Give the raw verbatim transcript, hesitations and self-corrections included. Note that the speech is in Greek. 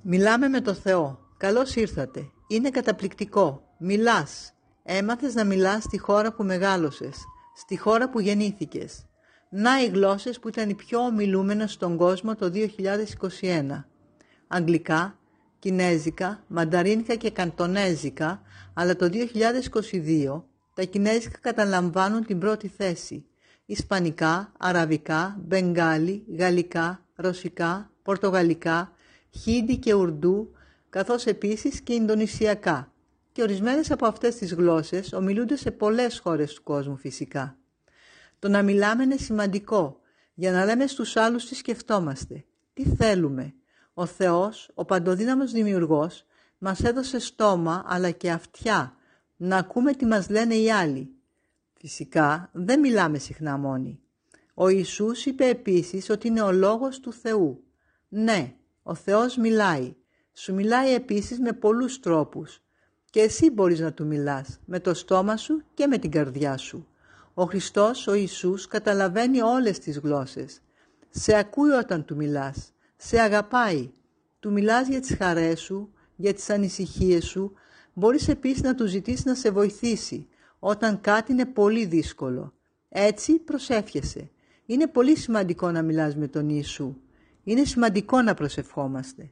Μιλάμε με το Θεό. Καλώς ήρθατε. Είναι καταπληκτικό. Μιλάς. Έμαθες να μιλάς στη χώρα που μεγάλωσες, στη χώρα που γεννήθηκες. Να οι γλώσσες που ήταν οι πιο ομιλούμενες στον κόσμο το δύο χιλιάδες είκοσι ένα. Αγγλικά, κινέζικα, μανταρίνικα και καντονέζικα, αλλά το δύο χιλιάδες είκοσι δύο τα κινέζικα καταλαμβάνουν την πρώτη θέση. Ισπανικά, αραβικά, μπενγκάλι, γαλλικά, ρωσικά, πορτογαλικά, χίντι και ουρντού, καθώς επίσης και ινδονησιακά. Και ορισμένες από αυτές τις γλώσσες ομιλούνται σε πολλές χώρες του κόσμου φυσικά. Το να μιλάμε είναι σημαντικό, για να λέμε στους άλλους τι σκεφτόμαστε, τι θέλουμε. Ο Θεός, ο παντοδύναμος δημιουργός, μας έδωσε στόμα αλλά και αυτιά, να ακούμε τι μας λένε οι άλλοι. Φυσικά δεν μιλάμε συχνά μόνοι. Ο Ιησούς είπε επίσης ότι είναι ο λόγος του Θεού. Ναι, ο Θεός μιλάει. Σου μιλάει επίσης με πολλούς τρόπους. Και εσύ μπορείς να του μιλάς, με το στόμα σου και με την καρδιά σου. Ο Χριστός, ο Ιησούς, καταλαβαίνει όλες τις γλώσσες. Σε ακούει όταν του μιλάς. Σε αγαπάει. Του μιλάς για τις χαρές σου, για τις ανησυχίες σου. Μπορείς επίσης να του ζητήσεις να σε βοηθήσει, όταν κάτι είναι πολύ δύσκολο. Έτσι προσεύχεσαι. Είναι πολύ σημαντικό να μιλάς με τον Ιησού. Είναι σημαντικό να προσευχόμαστε.